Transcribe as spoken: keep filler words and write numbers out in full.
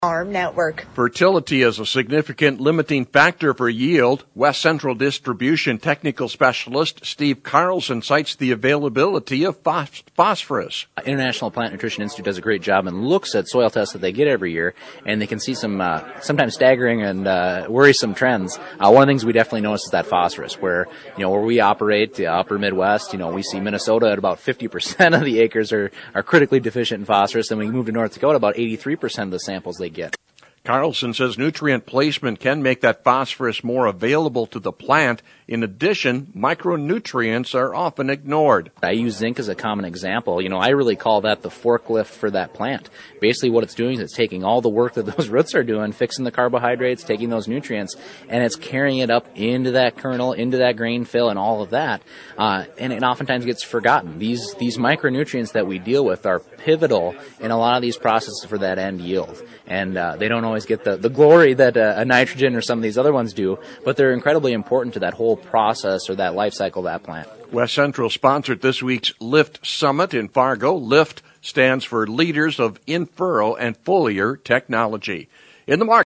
Farm Network. Fertility is a significant limiting factor for yield. West Central Distribution Technical Specialist Steve Carlson cites the availability of phos- phosphorus. International Plant Nutrition Institute does a great job and looks at soil tests that they get every year, and they can see some uh, sometimes staggering and uh, worrisome trends. Uh, one of the things we definitely notice is that phosphorus, where you know where we operate, the upper Midwest. You know, we see Minnesota at about fifty percent of the acres are are critically deficient in phosphorus, and when we move to North Dakota, about eighty-three percent of the samples they get. Carlson says nutrient placement can make that phosphorus more available to the plant. In addition, micronutrients are often ignored. I use zinc as a common example. You know, I really call that the forklift for that plant. Basically what it's doing is it's taking all the work that those roots are doing, fixing the carbohydrates, taking those nutrients, and it's carrying it up into that kernel, into that grain fill, and all of that. Uh, and it oftentimes gets forgotten. These, these micronutrients that we deal with are pivotal in a lot of these processes for that end yield. And uh, they don't always get the, the glory that uh, a nitrogen or some of these other ones do, but they're incredibly important to that whole process or that life cycle of that plant. West Central sponsored this week's LIFT Summit in Fargo. LIFT stands for Leaders of In-Furrow and Foliar Technology. In the market.